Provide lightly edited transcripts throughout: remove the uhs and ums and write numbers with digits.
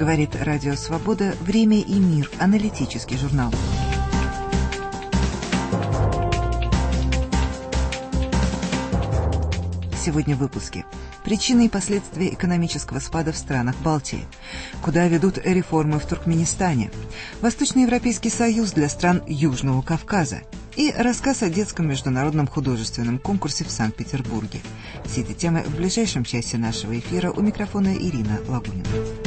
Говорит Радио Свобода. Время и мир. Аналитический журнал. Сегодня в выпуске. Причины и последствия экономического спада в странах Балтии. Куда ведут реформы в Туркменистане. Восточноевропейский союз для стран Южного Кавказа. И рассказ о детском международном художественном конкурсе в Санкт-Петербурге. Все эти темы в ближайшем часе нашего эфира. У микрофона Ирина Лагунина.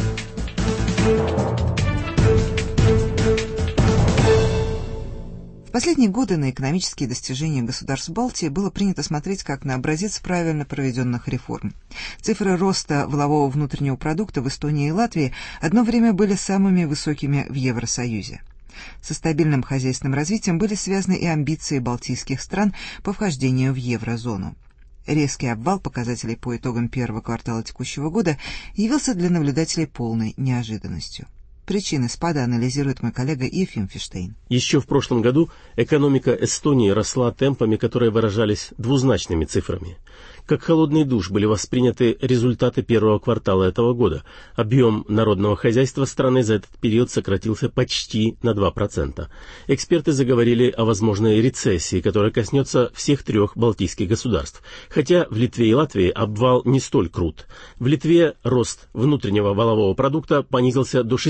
В последние годы на экономические достижения государств Балтии было принято смотреть как на образец правильно проведенных реформ. Цифры роста валового внутреннего продукта в Эстонии и Латвии одно время были самыми высокими в Евросоюзе. Со стабильным хозяйственным развитием были связаны и амбиции балтийских стран по вхождению в еврозону. Резкий обвал показателей по итогам первого квартала текущего года явился для наблюдателей полной неожиданностью. Причины спада анализирует мой коллега Ефим Фиштейн. Еще в прошлом году экономика Эстонии росла темпами, которые выражались двузначными цифрами. Как холодный душ были восприняты результаты первого квартала этого года. Объем народного хозяйства страны за этот период сократился почти на 2%. Эксперты заговорили о возможной рецессии, которая коснется всех трех балтийских государств. Хотя в Литве и Латвии обвал не столь крут. В Литве рост внутреннего валового продукта понизился до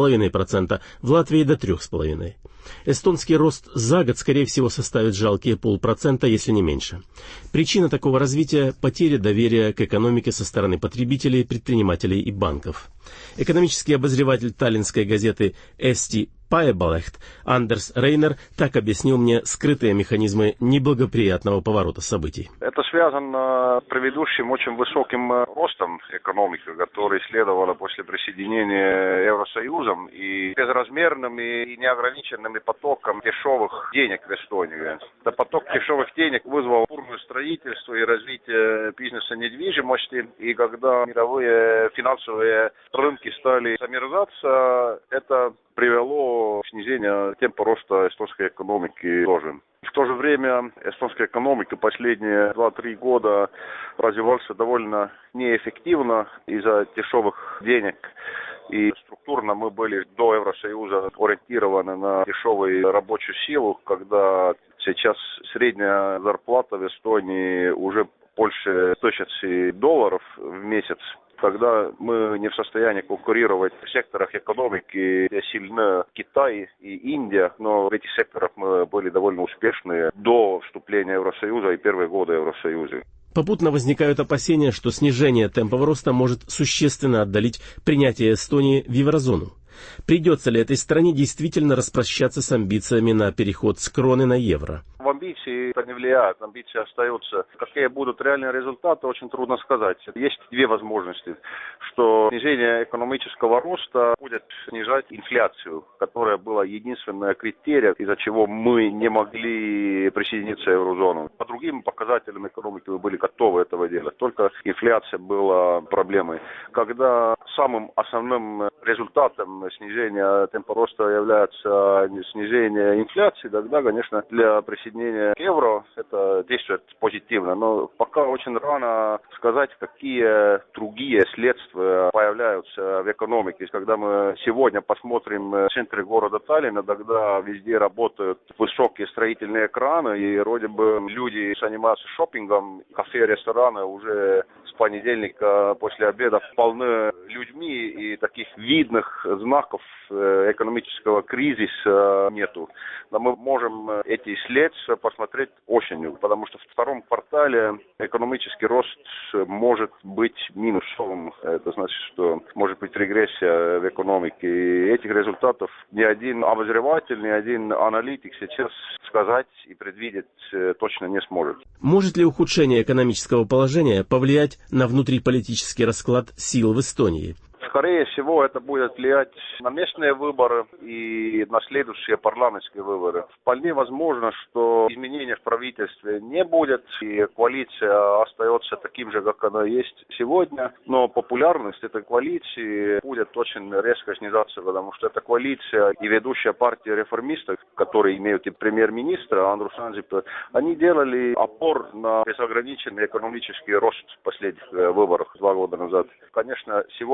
6,5%, в Латвии до 3,5%. Эстонский рост за год, скорее всего, составит жалкие 0,5%, если не меньше. Причина такого развития – потеря доверия к экономике со стороны потребителей, предпринимателей и банков. Экономический обозреватель таллинской газеты «Eesti Päevalehт» Андерс Рейнер так объяснил мне скрытые механизмы неблагоприятного поворота событий. Это связано с предыдущим очень высоким ростом экономики, который следовало после присоединения Евросоюзом, и безразмерными и неограниченными потоком дешевых денег в Эстонии. Этот поток дешевых денег вызвал бурное строительство и развитие бизнеса недвижимости, и когда мировые финансовые рынки стали замерзаться, это привело к снижению темпа роста эстонской экономики тоже. В то же время эстонская экономика последние 2-3 года развивалась довольно неэффективно из-за дешевых денег. И структурно мы были до Евросоюза ориентированы на дешевую рабочую силу, когда сейчас средняя зарплата в Эстонии уже больше $1000 в месяц. Когда мы не в состоянии конкурировать в секторах экономики, где сильны Китай и Индия, но в этих секторах мы были довольно успешны до вступления в Евросоюза и первые годы Евросоюза. Попутно возникают опасения, что снижение темпов роста может существенно отдалить принятие Эстонии в еврозону. Придется ли этой стране действительно распрощаться с амбициями на переход с кроны на евро? В амбиции это не влияет, амбиции остаются. Какие будут реальные результаты, очень трудно сказать. Есть две возможности, что снижение экономического роста будет снижать инфляцию, которая была единственная критерия, из-за чего мы не могли присоединиться к еврозону. По другим показателям экономики мы были готовы этого делать, только инфляция была проблемой. Когда самым основным результатом снижения темпа роста является снижение инфляции, тогда, конечно, для присоединения к евро это действует позитивно. Но пока очень рано сказать, какие другие следствия появляются в экономике. Когда мы сегодня посмотрим в центре города Таллина, тогда везде работают высокие строительные краны, и вроде бы люди занимаются шопингом, кафе, рестораны уже с понедельника после обеда полны людьми, и таких видных знаков экономического кризиса нету. Но мы можем эти следствия посмотреть осенью, потому что в втором квартале экономический рост может быть минусовым. Это значит, что может быть регрессия в экономике. И этих результатов ни один обозреватель, ни один аналитик сейчас сказать и предвидеть точно не сможет. Может ли ухудшение экономического положения повлиять на внутриполитический расклад сил в Эстонии? Скорее всего, это будет влиять на местные выборы и на следующие парламентские выборы. Вполне возможно, что изменений в правительстве не будет, и коалиция остается таким же, как она есть сегодня. Но популярность этой коалиции будет очень резко снижаться, потому что эта коалиция и ведущая партия реформистов, которые имеют и премьер-министра Андрус Ансипа, они делали опор на безограниченный экономический рост в последних выборах 2 года назад. Конечно, сегодня результат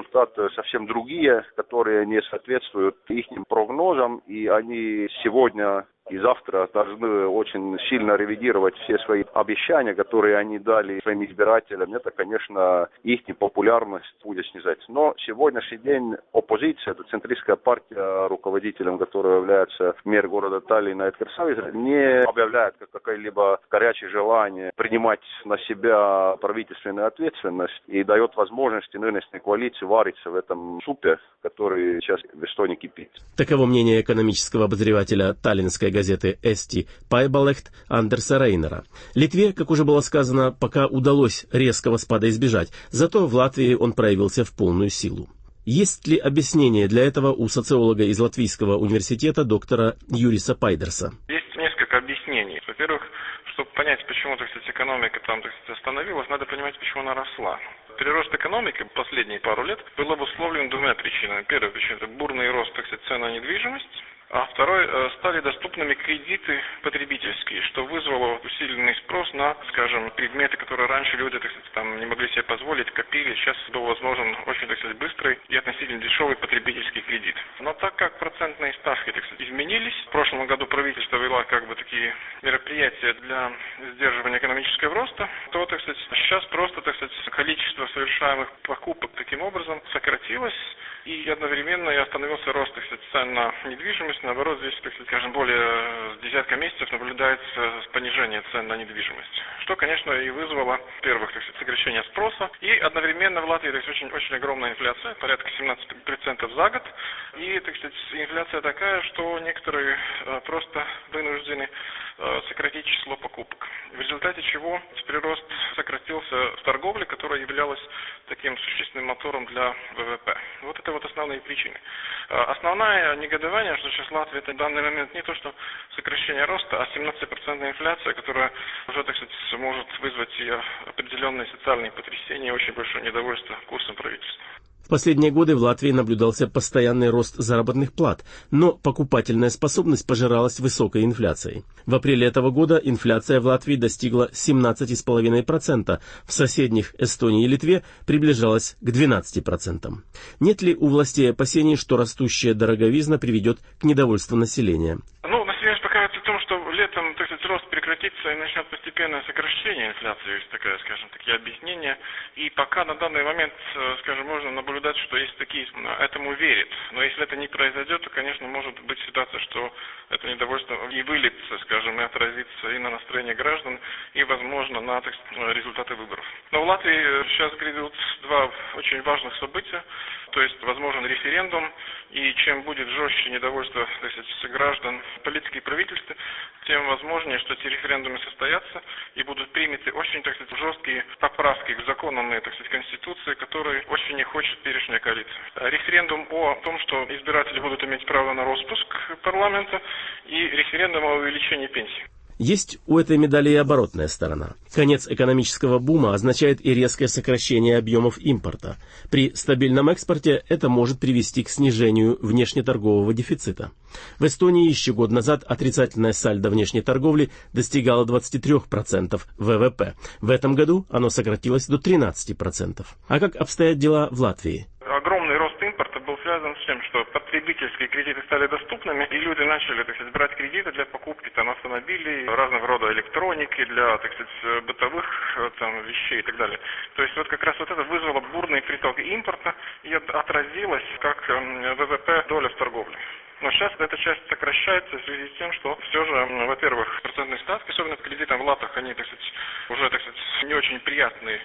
результаты совсем другие, которые не соответствуют их прогнозам, и они сегодня и завтра должны очень сильно ревидировать все свои обещания, которые они дали своим избирателям. Это, конечно, их популярность будет снижать. Но сегодняшний день оппозиция, это центристская партия, руководителем которой является мэр города Таллина Эдгар Савис, не объявляет какое-либо горячее желание принимать на себя правительственную ответственность и дает возможности нынешней коалиции вариться в этом супе, который сейчас в Эстонии кипит. Таково мнение экономического обозревателя таллинской газеты «Eesti Päevalehт» Андерса Рейнера. Литве, как уже было сказано, пока удалось резкого спада избежать, зато в Латвии он проявился в полную силу. Есть ли объяснение для этого у социолога из Латвийского университета доктора Юриса Пайдерса? Есть несколько объяснений. Во-первых, чтобы понять, почему, так сказать, экономика там, так сказать, остановилась, надо понимать, почему она росла. Прирост экономики последние пару лет был обусловлен двумя причинами. Первая причина – это бурный рост, так сказать, цен на недвижимость. А второй – стали доступными кредиты потребительские, что вызвало усиленный спрос на, скажем, предметы, которые раньше люди, так сказать, там не могли себе позволить, копили. Сейчас был возможен очень, так сказать, быстрый и относительно дешевый потребительский кредит. Но так как процентные ставки, так сказать, изменились, в прошлом году правительство вело как бы такие мероприятия для сдерживания экономического роста, то, так сказать, сейчас просто, так сказать, количество совершаемых покупок таким образом сократилось, и одновременно и остановился рост, так сказать, цен на недвижимость. Наоборот, здесь, так сказать, скажем, более десятка месяцев наблюдается понижение цен на недвижимость, что, конечно, и вызвало, во-первых, так сказать, сокращение спроса, и одновременно в Латвии, так сказать, очень огромная инфляция, порядка 17% за год, и, так сказать, инфляция такая, что некоторые просто вынуждены сократить число покупок. В результате чего прирост сократился в торговле, которая являлась таким существенным мотором для ВВП. Вот это вот основные причины. Основное негодование, что сейчас Латвия, это в данный момент не то, что сокращение роста, а 17% инфляция, которая уже, так сказать, может вызвать и определенные социальные потрясения и очень большое недовольство курсом правительства. В последние годы в Латвии наблюдался постоянный рост заработных плат, но покупательная способность пожиралась высокой инфляцией. В апреле этого года инфляция в Латвии достигла 17,5%, в соседних Эстонии и Литве приближалась к 12%. Нет ли у властей опасений, что растущая дороговизна приведет к недовольству населения? Население успокаивается в том, что летом, так сказать, рост прекратится и начнет постепенное сокращение инфляции, есть такая, скажем, такие объяснения. И пока на данный момент, скажем, можно наблюдать, что есть такие, этому верят. Но если это не произойдет, то, конечно, может быть ситуация, что это недовольство и выльется, скажем, и отразится и на настроение граждан, и, возможно, на, так сказать, результаты выборов. Но в Латвии сейчас грядут два очень важных события. То есть возможен референдум, и чем будет жестче недовольство, так сказать, граждан, политики и правительства, тем возможнее, что эти референдумы состоятся и будут приняты очень, так сказать, жесткие поправки к законам, так сказать, Конституции, которые очень не хочет перешняя коалиция. Референдум о том, что избиратели будут иметь право на распуск парламента, и референдум о увеличении пенсий. Есть у этой медали и оборотная сторона. Конец экономического бума означает и резкое сокращение объемов импорта. При стабильном экспорте это может привести к снижению внешнеторгового дефицита. В Эстонии еще год назад отрицательное сальдо внешней торговли достигало 23% ВВП. В этом году оно сократилось до 13%. А как обстоят дела в Латвии? Огромный рост импорта был связан с тем, что потребительские кредиты стали доступными, и люди начали, так сказать, брать кредиты для покупки там, автомобилей, разного рода электроники, для, так сказать, бытовых там, вещей и так далее. То есть вот как раз вот это вызвало бурный приток импорта и отразилось как ВВП доля в торговле. Но сейчас эта часть сокращается в связи с тем, что все же, во-первых, процентные ставки, особенно по кредитам в латах, они, так сказать, уже, так сказать, не очень приятные.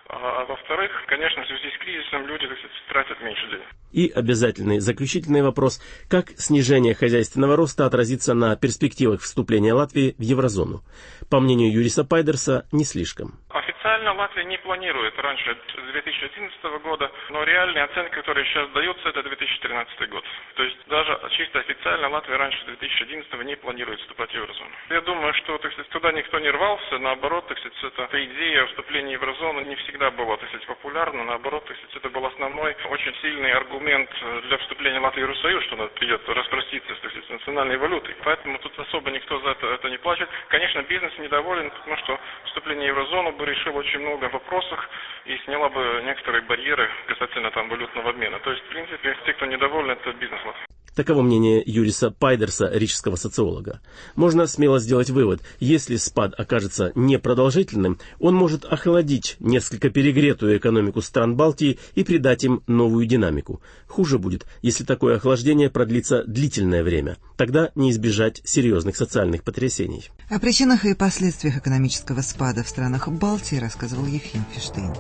А во-вторых, конечно, в связи с кризисом люди, так сказать, тратят меньше денег. И обязательный заключительный вопрос. Как снижение хозяйственного роста отразится на перспективах вступления Латвии в еврозону? По мнению Юриса Пайдерса, не слишком. Официально Латвия не планирует раньше 2011 года, но реальные оценки, которые сейчас даются, это 2013 год. То есть даже чисто официально Латвия раньше 2011 не планирует вступать в еврозону. Я думаю, что, так сказать, туда никто не рвался, наоборот, так сказать, эта идея вступления в еврозону не всегда была, так сказать, популярна, наоборот, так сказать, это был основной, очень сильный аргумент для вступления Латвии в Евросоюз, что она придет распроститься, так сказать, с национальной валютой. Поэтому тут особо никто за это не плачет. Конечно, бизнес недоволен, потому что вступление в еврозону бы решило очень очень много вопросов и сняла бы некоторые барьеры касательно там валютного обмена. То есть, в принципе, те, кто недоволен, это бизнес. Таково мнение Юриса Пайдерса, рижского социолога. Можно смело сделать вывод: если спад окажется непродолжительным, он может охладить несколько перегретую экономику стран Балтии и придать им новую динамику. Хуже будет, если такое охлаждение продлится длительное время. Тогда не избежать серьезных социальных потрясений. О причинах и последствиях экономического спада в странах Балтии рассказывал Ефим Фиштейн.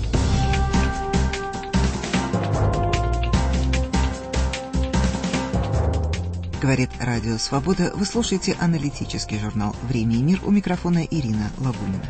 Говорит Радио Свобода. Вы слушаете аналитический журнал «Время и мир». У микрофона Ирина Лабунина.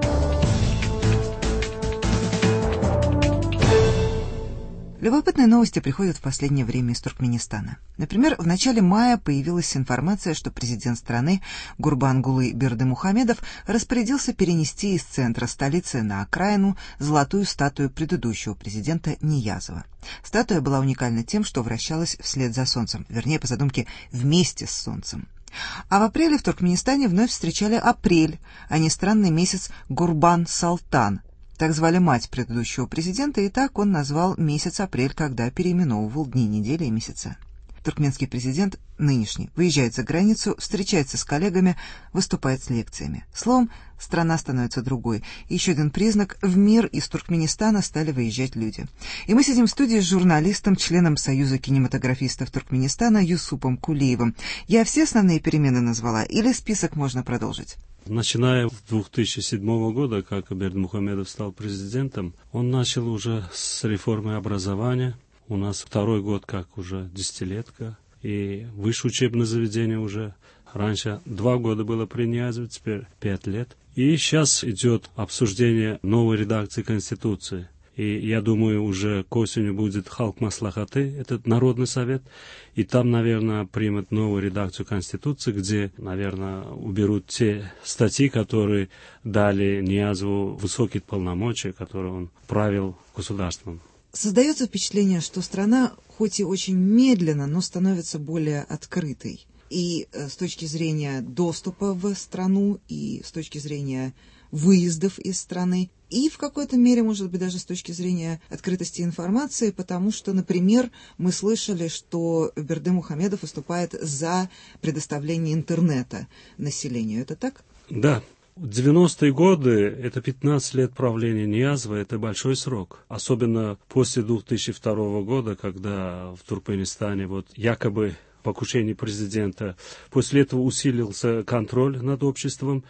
Любопытные новости приходят в последнее время из Туркменистана. Например, в начале мая появилась информация, что президент страны Гурбангулы Бердымухамедов распорядился перенести из центра столицы на окраину золотую статую предыдущего президента Ниязова. Статуя была уникальна тем, что вращалась вслед за солнцем, вернее, по задумке, вместе с солнцем. А в апреле в Туркменистане вновь встречали апрель, а не странный месяц Гурбан-Салтан. Так звали мать предыдущего президента, и так он назвал месяц апрель, когда переименовывал дни недели и месяца. Туркменский президент, нынешний, выезжает за границу, встречается с коллегами, выступает с лекциями. Словом, страна становится другой. Еще один признак – в мир из Туркменистана стали выезжать люди. И мы сидим в студии с журналистом, членом Союза кинематографистов Туркменистана Юсупом Кулиевым. Я все основные перемены назвала, или список можно продолжить? Начиная с 2007 года, как Бердымухамедов стал президентом, он начал уже с реформы образования. У нас второй год, как уже десятилетка, и высшее учебное заведение уже раньше 2 года было при Ниязове, теперь 5 лет. И сейчас идет обсуждение новой редакции Конституции. И я думаю, уже к осени будет Халк Маслахаты, этот Народный совет, и там, наверное, примут новую редакцию Конституции, где, наверное, уберут те статьи, которые дали Ниязову высокие полномочия, которые он правил государством. Создается впечатление, что страна, хоть и очень медленно, но становится более открытой. И с точки зрения доступа в страну, и с точки зрения выездов из страны, и в какой-то мере, может быть, даже с точки зрения открытости информации, потому что, например, мы слышали, что Бердымухамедов выступает за предоставление интернета населению. Это так? Да. 90-е годы, это 15 лет правления Ниязова, это большой срок. Особенно после 2002 года, когда в Туркменистане якобы покушение президента. После этого усилился контроль над обществом,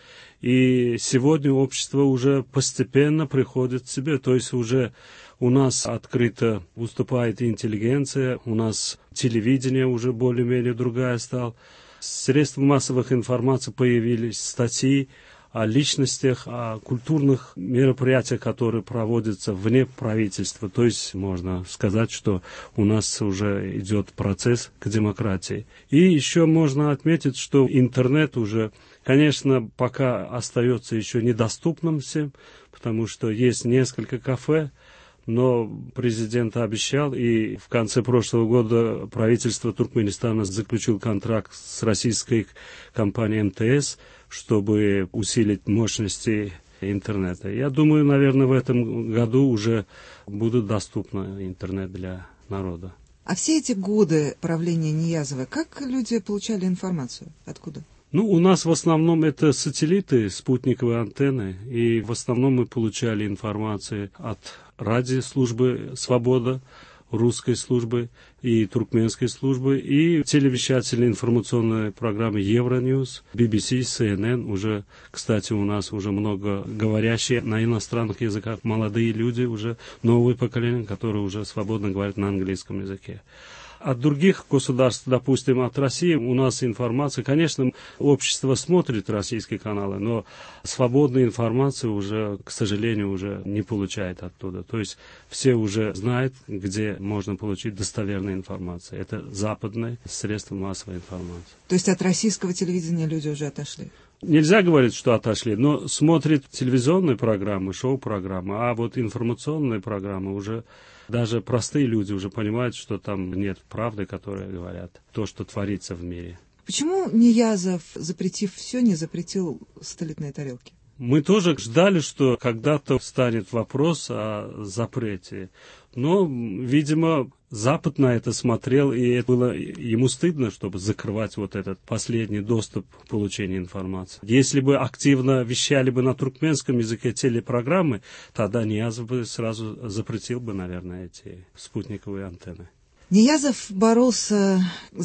и сегодня общество уже постепенно приходит к себе, то есть уже у нас открыто выступает интеллигенция, у нас телевидение уже более-менее другая стало, средства массовых информации появились, статьи о личностях, о культурных мероприятиях, которые проводятся вне правительства. То есть можно сказать, что у нас уже идет процесс к демократии. И еще можно отметить, что интернет уже, конечно, пока остается еще недоступным всем, потому что есть несколько кафе, но президент обещал, и в конце прошлого года правительство Туркменистана заключило контракт с российской компанией МТС, чтобы усилить мощности интернета. Я думаю, наверное, в этом году уже будет доступен интернет для народа. А все эти годы правления Ниязова, как люди получали информацию? Откуда? У нас в основном это сателлиты, спутниковые антенны, и в основном мы получали информацию от радиослужбы «Свобода», русской службы и туркменской службы, и телевещательные информационные программы Евроньюз, BBC, CNN. Уже, кстати, у нас уже много говорящие на иностранных языках, молодые люди, уже новое поколение, которые уже свободно говорят на английском языке. От других государств, допустим, от России, у нас информация, конечно, общество смотрит российские каналы, но свободной информации уже, к сожалению, уже не получает оттуда. То есть все уже знают, где можно получить достоверную информацию. Это западные средства массовой информации. То есть от российского телевидения люди уже отошли? Нельзя говорить, что отошли, но смотрят телевизионные программы, шоу-программы, а вот информационные программы уже... Даже простые люди уже понимают, что там нет правды, которые говорят, то, что творится в мире. Почему Ниязов, запретив все, не запретил сателлитные тарелки? Мы тоже ждали, что когда-то станет вопрос о запрете. Но, видимо, Запад на это смотрел, и это было ему стыдно, чтобы закрывать вот этот последний доступ к получению информации. Если бы активно вещали бы на туркменском языке телепрограммы, тогда Ниязов бы сразу запретил бы, наверное, эти спутниковые антенны. Ниязов боролся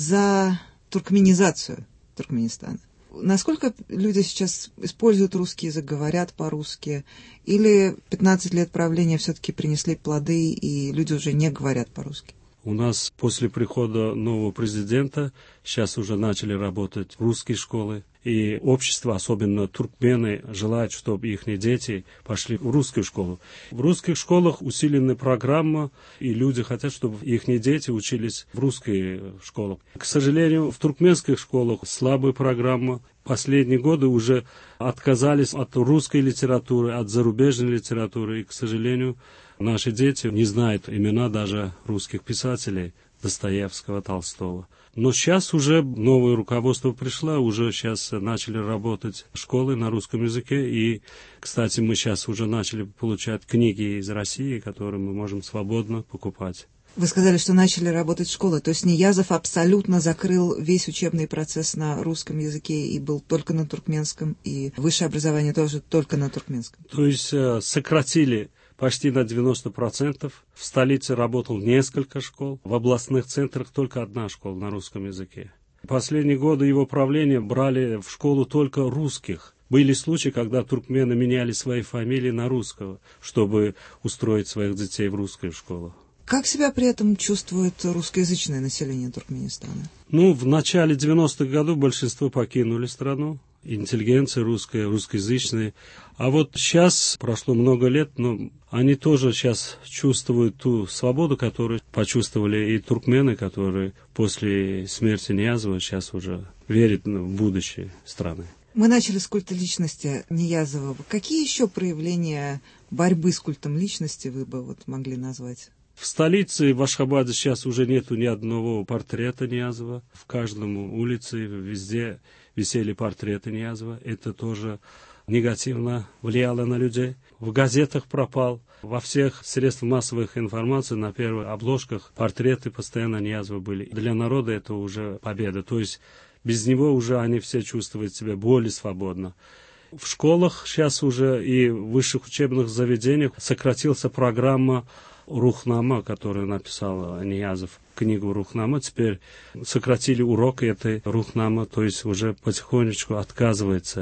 за туркменизацию Туркменистана. Насколько люди сейчас используют русский язык, говорят по-русски? Или 15 лет правления все-таки принесли плоды, и люди уже не говорят по-русски? У нас после прихода нового президента сейчас уже начали работать русские школы. И общество, особенно туркмены, желают, чтобы их дети пошли в русскую школу. В русских школах усиленная программа, и люди хотят, чтобы их дети учились в русской школе. К сожалению, в туркменских школах слабая программа. Последние годы уже отказались от русской литературы, от зарубежной литературы. И, к сожалению, наши дети не знают имена даже русских писателей Достоевского, Толстого. Но сейчас уже новое руководство пришло, уже сейчас начали работать школы на русском языке. И, кстати, мы сейчас уже начали получать книги из России, которые мы можем свободно покупать. Вы сказали, что начали работать школы, то есть Ниязов абсолютно закрыл весь учебный процесс на русском языке и был только на туркменском, и высшее образование тоже только на туркменском. То есть сократили почти на 90%. В столице работало несколько школ, в областных центрах только одна школа на русском языке. В последние годы его правления брали в школу только русских. Были случаи, когда туркмены меняли свои фамилии на русского, чтобы устроить своих детей в русскую школу. Как себя при этом чувствует русскоязычное население Туркменистана? В начале 90-х годов большинство покинули страну. Интеллигенция русская, русскоязычная. А вот сейчас, прошло много лет, но они тоже сейчас чувствуют ту свободу, которую почувствовали и туркмены, которые после смерти Ниязова сейчас уже верят в будущее страны. Мы начали с культа личности Ниязова. Какие еще проявления борьбы с культом личности вы бы могли назвать? В столице, в Ашхабаде, сейчас уже нету ни одного портрета Ниязова. В каждом улице, везде висели портреты Ниязова. Это тоже негативно влияло на людей. В газетах пропал. Во всех средствах массовой информации на первых обложках портреты постоянно Ниязова были. Для народа это уже победа. То есть без него уже они все чувствуют себя более свободно. В школах сейчас уже и в высших учебных заведениях сократилась программа Рухнама, которую написал Ниязов, книгу Рухнама. Теперь сократили урок этой Рухнама, то есть уже потихонечку отказывается.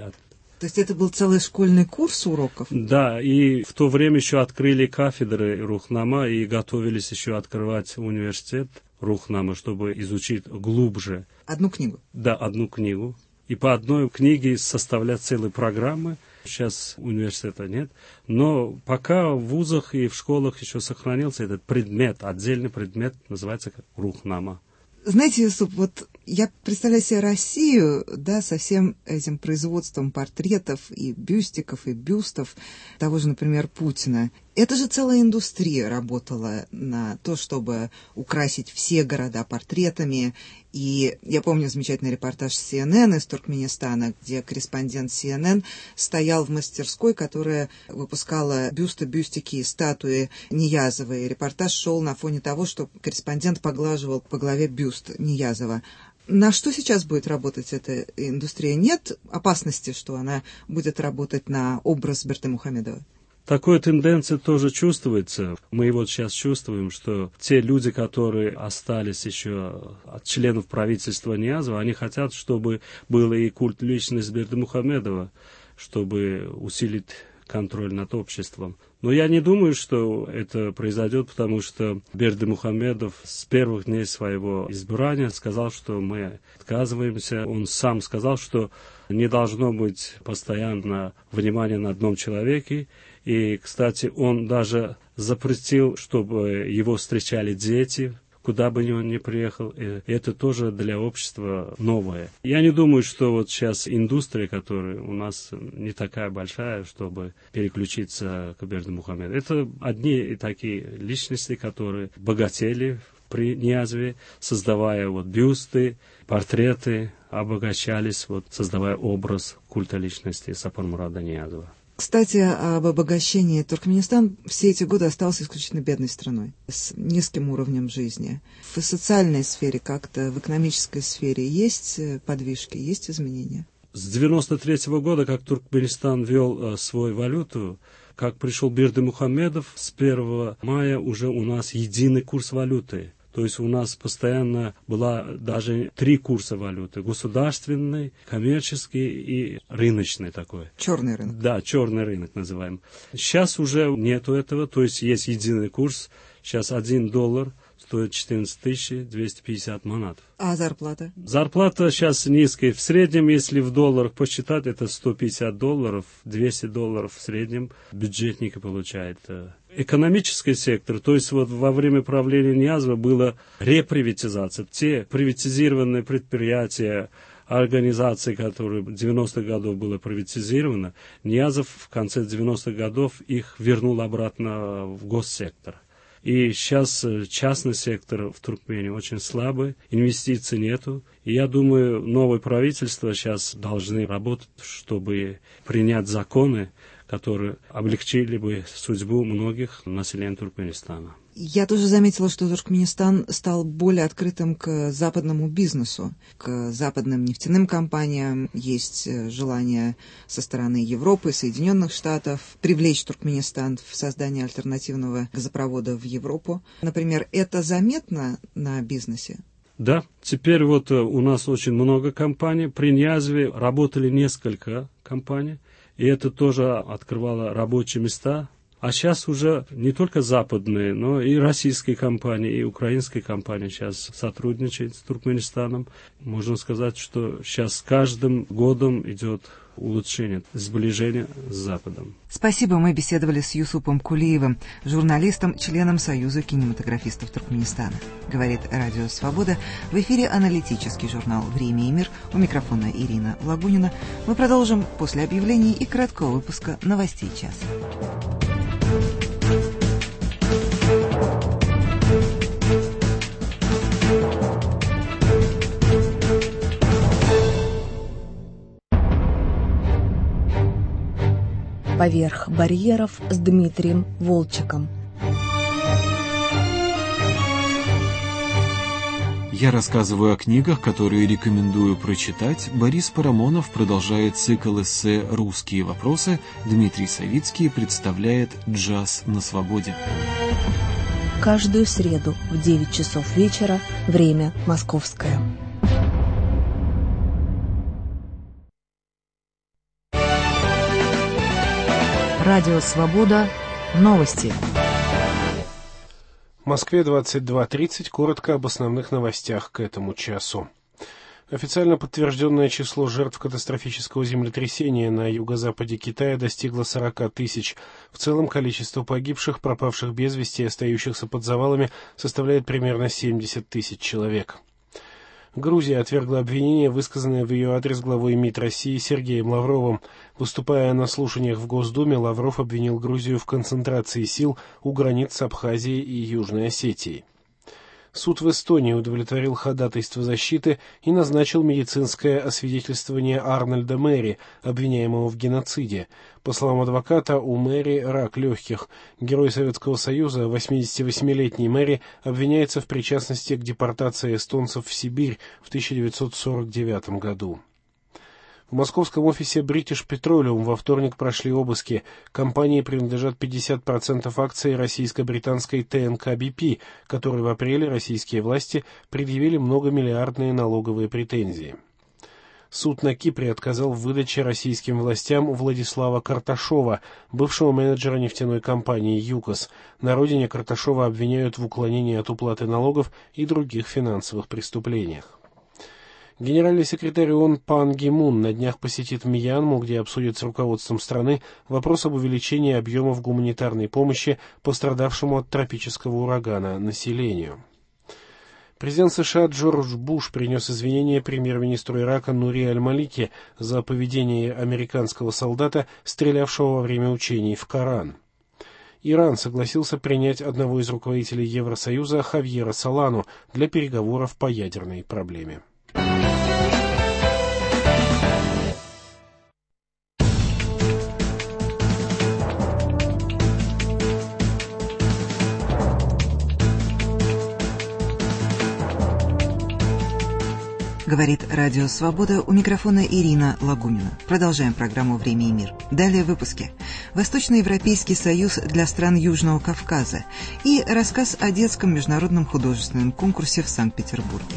То есть это был целый школьный курс уроков? Да, и в то время еще открыли кафедры Рухнама и готовились еще открывать университет Рухнама, чтобы изучить глубже. Одну книгу? Да, одну книгу. И по одной книге составлять целые программы. Сейчас университета нет. Но пока в вузах и в школах еще сохранился этот предмет, отдельный предмет, называется Рухнама. Знаете, Юсуп, я представляю себе Россию, со всем этим производством портретов и бюстиков, и бюстов того же, например, Путина. Это же целая индустрия работала на то, чтобы украсить все города портретами. И я помню замечательный репортаж CNN из Туркменистана, где корреспондент CNN стоял в мастерской, которая выпускала бюсты, бюстики и статуи Ниязова. И репортаж шел на фоне того, что корреспондент поглаживал по голове бюст Ниязова. На что сейчас будет работать эта индустрия? Нет опасности, что она будет работать на образ Бердымухамедова? Такая тенденция тоже чувствуется. Мы сейчас чувствуем, что те люди, которые остались еще от членов правительства Ниязова, они хотят, чтобы был и культ личности Бердымухамедова, чтобы усилить контроль над обществом. Но я не думаю, что это произойдет, потому что Бердымухамедов с первых дней своего избрания сказал, что мы отказываемся. Он сам сказал, что не должно быть постоянно внимания на одном человеке. И, кстати, он даже запретил, чтобы его встречали дети, куда бы он ни приехал. И это тоже для общества новое. Я не думаю, что сейчас индустрия, которая у нас не такая большая, чтобы переключиться к Бердымухамедову. Это одни такие личности, которые богатели в при Ниязове, создавая бюсты, портреты, обогащались, создавая образ культа личности Сапармурада Ниязова. Кстати, об обогащении. Туркменистан все эти годы остался исключительно бедной страной, с низким уровнем жизни. В социальной сфере как-то, в экономической сфере есть подвижки, есть изменения? С 1993 года, как Туркменистан ввел свою валюту, как пришел Бердымухамедов, с 1 мая уже у нас единый курс валюты. То есть у нас постоянно была даже 3 курса валюты. Государственный, коммерческий и рыночный такой. Черный рынок. Да, черный рынок называем. Сейчас уже нету этого, то есть есть единый курс. Сейчас $1 стоит 14 250 манатов. А зарплата? Зарплата сейчас низкая. В среднем, если в долларах посчитать, это $150, $200 в среднем бюджетники получают. Экономический сектор, то есть во время правления Ниязова была реприватизация. Те приватизированные предприятия, организации, которые в 90-х годах было приватизировано, Ниязов в конце 90-х годов их вернул обратно в госсектор. И сейчас частный сектор в Туркмении очень слабый, инвестиций нету. И я думаю, новое правительство сейчас должны работать, чтобы принять законы, которые облегчили бы судьбу многих населения Туркменистана. Я тоже заметила, что Туркменистан стал более открытым к западному бизнесу, к западным нефтяным компаниям. Есть желание со стороны Европы, Соединенных Штатов привлечь Туркменистан в создание альтернативного газопровода в Европу. Например, это заметно на бизнесе? Да, теперь у нас очень много компаний. При Ниязове работали несколько компаний, и это тоже открывало рабочие места. А сейчас уже не только западные, но и российские компании, и украинские компании сейчас сотрудничают с Туркменистаном. Можно сказать, что сейчас с каждым годом идет улучшение, сближение с Западом. Спасибо, мы беседовали с Юсупом Кулиевым, журналистом, членом Союза кинематографистов Туркменистана. Говорит Радио Свобода. В эфире аналитический журнал «Время и мир». У микрофона Ирина Лагунина. Мы продолжим после объявлений и краткого выпуска новостей часа. «Поверх барьеров» с Дмитрием Волчеком. Я рассказываю о книгах, которые рекомендую прочитать. Борис Парамонов продолжает цикл эссе «Русские вопросы». Дмитрий Савицкий представляет «Джаз на свободе». Каждую среду в 9 часов вечера, время московское. Радио «Свобода». Новости. В Москве 22:30. Коротко об основных новостях к этому часу. Официально подтвержденное число жертв катастрофического землетрясения на юго-западе Китая достигло 40 тысяч. В целом количество погибших, пропавших без вести и остающихся под завалами составляет примерно 70 тысяч человек. Грузия отвергла обвинения, высказанные в ее адрес главой МИД России Сергеем Лавровым. Выступая на слушаниях в Госдуме, Лавров обвинил Грузию в концентрации сил у границ с Абхазией и Южной Осетией. Суд в Эстонии удовлетворил ходатайство защиты и назначил медицинское освидетельствование Арнольда Мэри, обвиняемого в геноциде. По словам адвоката, у Мэри рак легких. Герой Советского Союза, 88-летний Мэри, обвиняется в причастности к депортации эстонцев в Сибирь в 1949 году. В московском офисе British Petroleum во вторник прошли обыски. Компании принадлежат 50% акций российско-британской ТНК BP, которой в апреле российские власти предъявили многомиллиардные налоговые претензии. Суд на Кипре отказал в выдаче российским властям Владислава Карташова, бывшего менеджера нефтяной компании «ЮКОС». На родине Карташова обвиняют в уклонении от уплаты налогов и других финансовых преступлениях. Генеральный секретарь ООН Пан Ги Мун на днях посетит Мьянму, где обсудит с руководством страны вопрос об увеличении объемов гуманитарной помощи пострадавшему от тропического урагана населению. Президент США Джордж Буш принес извинения премьер-министру Ирака Нури Аль-Малики за поведение американского солдата, стрелявшего во время учений в Коран. Иран согласился принять одного из руководителей Евросоюза Хавьера Солану для переговоров по ядерной проблеме. Говорит Радио Свобода, у микрофона Ирина Лагунина. Продолжаем программу «Время и мир». Далее в выпуске. Восточноевропейский союз для стран Южного Кавказа и рассказ о детском международном художественном конкурсе в Санкт-Петербурге.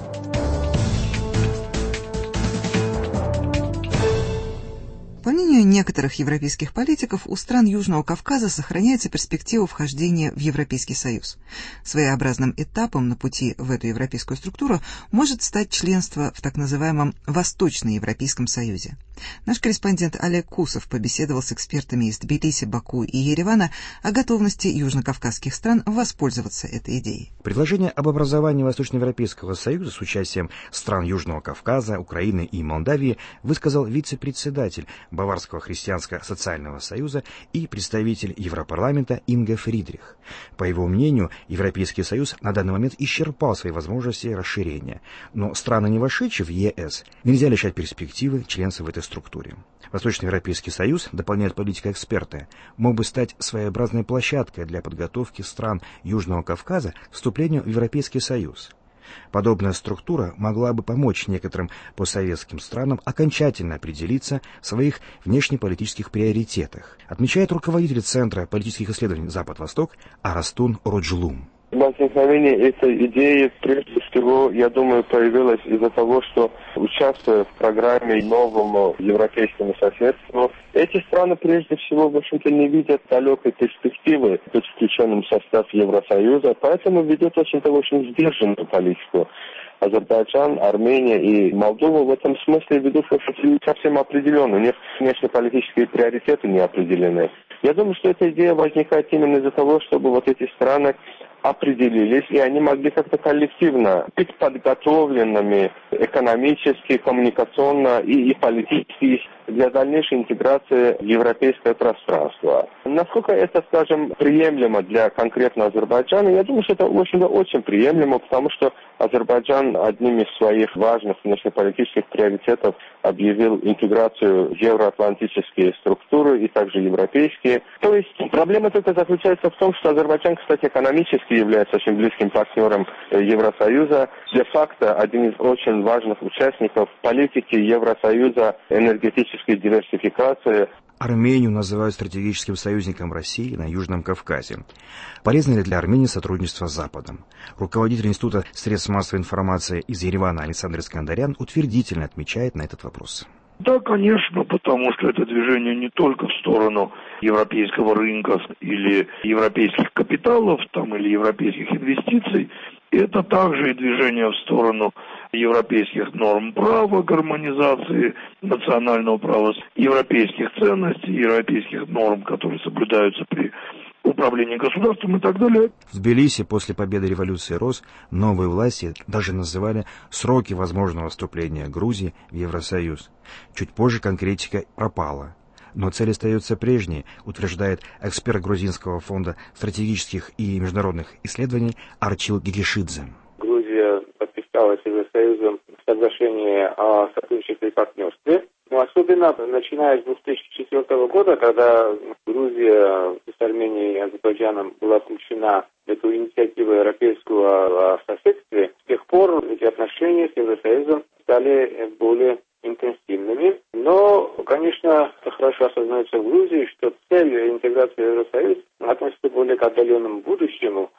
По мнению некоторых европейских политиков, у стран Южного Кавказа сохраняется перспектива вхождения в Европейский Союз. Своеобразным этапом на пути в эту европейскую структуру может стать членство в так называемом Восточноевропейском Союзе. Наш корреспондент Олег Кусов побеседовал с экспертами из Тбилиси, Баку и Еревана о готовности южнокавказских стран воспользоваться этой идеей. Предложение об образовании Восточноевропейского Союза с участием стран Южного Кавказа, Украины и Молдавии высказал вице-председатель Баварского христианско-социального союза и представитель Европарламента Инга Фридрих. По его мнению, Европейский Союз на данный момент исчерпал свои возможности расширения, но страны, не вошедшие в ЕС, нельзя лишать перспективы членства в этой структуре. Восточноевропейский Союз, дополняет политика-эксперты, мог бы стать своеобразной площадкой для подготовки стран Южного Кавказа к вступлению в Европейский Союз. Подобная структура могла бы помочь некоторым постсоветским странам окончательно определиться в своих внешнеполитических приоритетах, отмечает руководитель Центра политических исследований «Запад-Восток» Арастун Роджлум. Возникновение этой идеи, прежде всего, я думаю, появилось из-за того, что, участвуя в программе новому европейскому соседству, эти страны, прежде всего, в общем-то, не видят далекой перспективы быть включенным в состав Евросоюза, поэтому ведут очень сдержанную политику. Азербайджан, Армения и Молдова в этом смысле ведут совсем определенно. У них внешнеполитические приоритеты не определены. Я думаю, что эта идея возникает именно из-за того, чтобы вот эти страны определились, и они могли как-то коллективно быть подготовленными экономически, коммуникационно и политически для дальнейшей интеграции в европейское пространство. Насколько это, скажем, приемлемо для конкретно Азербайджана? Я думаю, что это очень приемлемо, потому что Азербайджан одним из своих важных внешнеполитических приоритетов объявил интеграцию в евроатлантические структуры и также европейские. То есть проблема только заключается в том, что Азербайджан, кстати, экономически является очень близким партнером Евросоюза. Де-факто один из очень важных участников политики Евросоюза энергетической диверсификации. Армению называют стратегическим союзником России на Южном Кавказе. Полезно ли для Армении сотрудничество с Западом? Руководитель Института средств массовой информации из Еревана Александр Искандарян утвердительно отмечает на этот вопрос. Да, конечно, потому что это движение не только в сторону европейского рынка или европейских капиталов или европейских инвестиций, это также и движение в сторону европейских норм права, гармонизации национального права, европейских ценностей, европейских норм, которые соблюдаются при управлении государством и так далее. В Тбилиси после победы революции РОС новые власти даже называли сроки возможного вступления Грузии в Евросоюз. Чуть позже конкретика пропала. Но цель остается прежней, утверждает эксперт Грузинского фонда стратегических и международных исследований Арчил Гигишидзе. Грузия подписалась с Евросоюзом соглашение о сотрудничестве и партнерстве. Но особенно начиная с 2004 года, когда Грузия с Арменией и Азербайджаном была включена в эту инициативу европейского соседства, с тех пор эти отношения с Евросоюзом стали более интенсивными. Но, конечно, хорошо осознается в Грузии, что цель интеграции в Евросоюз относится более к отдаленному будущему,